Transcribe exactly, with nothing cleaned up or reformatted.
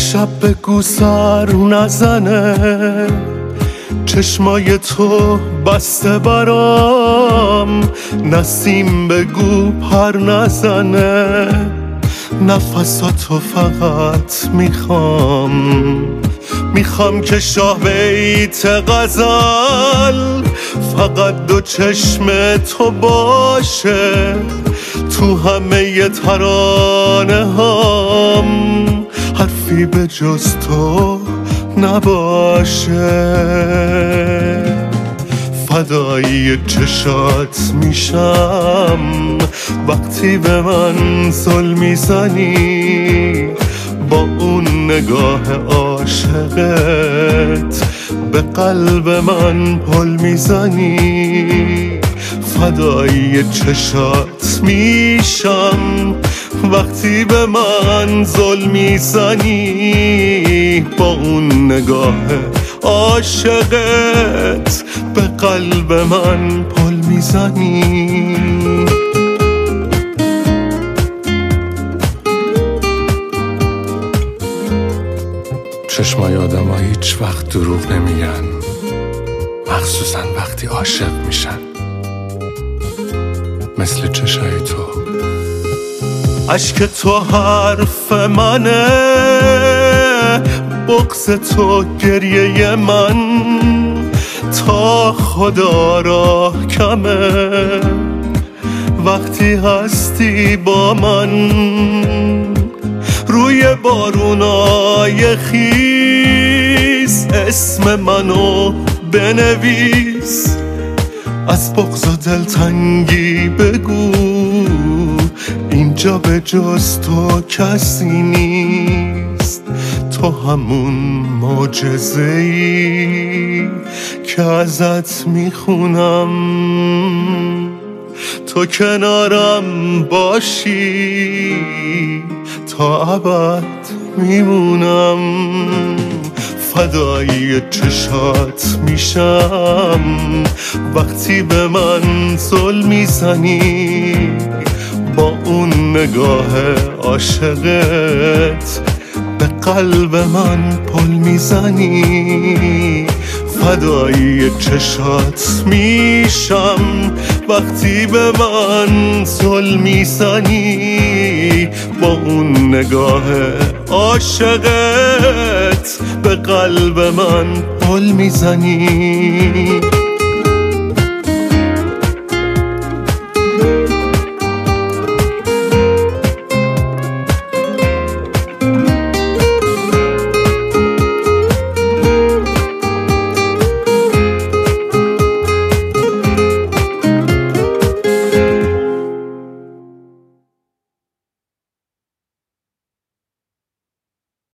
شب بگو سر نزنه، چشمای تو بسته برام، نسیم بگو پر نزنه، نفساتو فقط میخوام، میخوام که شاه بیت غزل فقط دو چشم تو باشه، تو همه ترانه هام حرفی به جز تو نباشه. فدای چشات میشم وقتی به من زل میزنی، با اون نگاه عاشقت به قلب من پل میزنی. فدای چشات میشم وقتی به من زل میزنی، با اون نگاه عاشقت به قلب من پل میزنی. چشمای آدم ها هیچ وقت دروغ نمیگن، مخصوصا وقتی عاشق میشن، مثل چشای تو. عشق تو حرف منه، بغض تو گریه من، تا خدا را کمه وقتی هستی با من. روی بارونای خیس اسم منو بنویس، از بغض و دلتنگی بگو اینجا به جز تو کسی نیست. تو همون معجزه‌ای که ازت میخونم، تو کنارم باشی تا ابد میمونم. فدای چشات میشم وقتی به من زل میزنی، با اون نگاه عاشقت به قلب من پل میزنی. فدای چشات میشم وقتی به من زل میزنی، با اون نگاه عاشقت به قلب من پل میزنی.